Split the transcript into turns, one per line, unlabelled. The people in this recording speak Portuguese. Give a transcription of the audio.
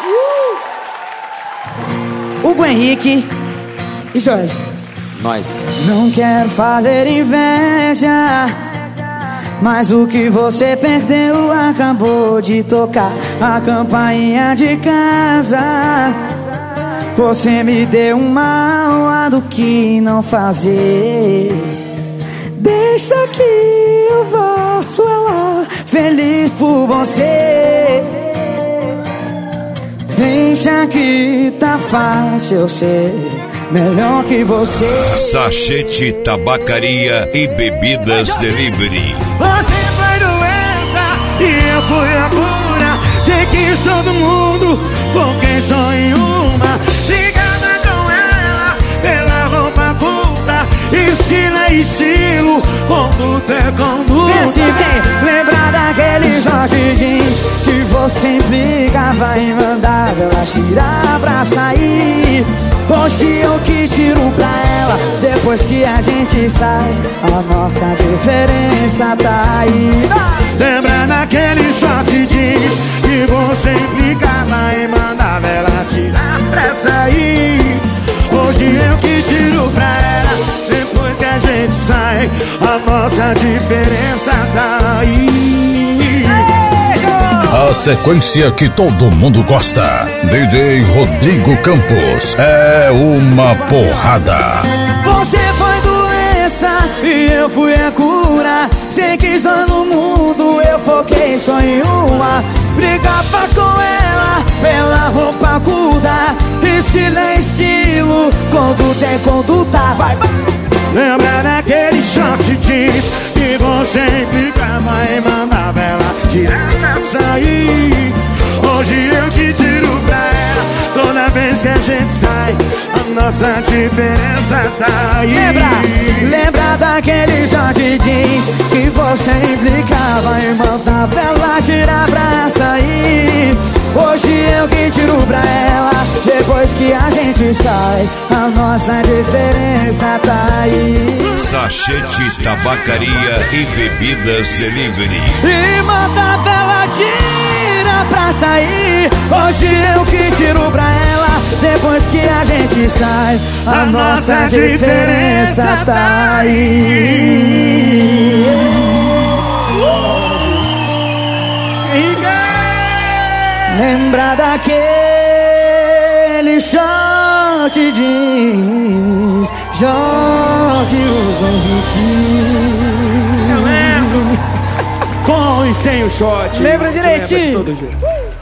Hugo Henrique e Jorge.
Nós.
Não quero fazer inveja, mas o que você perdeu acabou de tocar a campainha de casa. Você me deu uma aula do que não fazer. Deixa que eu faço ela feliz por você. Deixa que tá fácil eu ser melhor que você.
Sachete Tabacaria e Bebidas Delivery.
Você foi doença e eu fui a cura. Sei que todo mundo, foquei só em uma. Ligada com ela, pela roupa curta. Estilo é estilo, conduta é conduta.
Pense bem, lembra daquele Jorge Jeans que você implicava em mandar ela tirar pra sair. Hoje eu que tiro pra ela, depois que a gente sai, a nossa diferença tá aí.
Lembra daquele Jorge Jeans que você implicava em mandar ela tirar pra sair. Hoje eu que tiro pra ela, depois que a gente sai, a nossa diferença tá aí.
A sequência que todo mundo gosta. DJ Rodrigo Campos é uma porrada.
Você foi doença e eu fui a cura. Sei que estou no mundo, eu foquei só em uma. Brigava com ela pela roupa curta. Estilo é estilo, conduta é conduta. Vai, vai.
Lembra daquele short jeans que você implicava em mandar ela tirar pra sair. Hoje eu que tiro pra ela, toda vez que a gente sai, a nossa diferença tá aí.
Lembra daquele Jorge Jeans que você implicava em mandar ela tirar pra sair. Hoje eu que tiro pra ela, depois que a gente sai, a nossa diferença tá aí.
Sachete Tabacaria e Bebidas Delivery.
E manda ela tira pra sair. Hoje eu que tiro pra ela, depois que a gente sai, a nossa diferença tá aí. Lembra daquele short jeans, Jorge Hugo Henrique.
Eu lembro. Com e sem o short.
Lembra direitinho?